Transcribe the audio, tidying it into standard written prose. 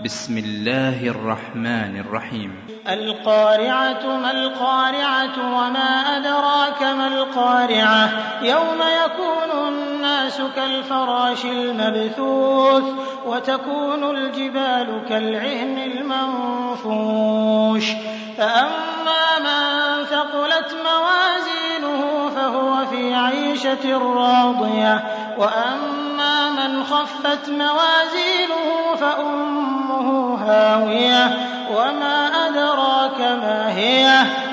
بسم الله الرحمن الرحيم. القارعة ما القارعة وما أدراك ما القارعة يوم يكون الناس كالفراش المبثوث وتكون الجبال كالعهن المنفوش فأما من ثقلت موازينه فهو في عيشة راضية وأما من خفت موازينه فأمه هاوية وما أدراك ما هي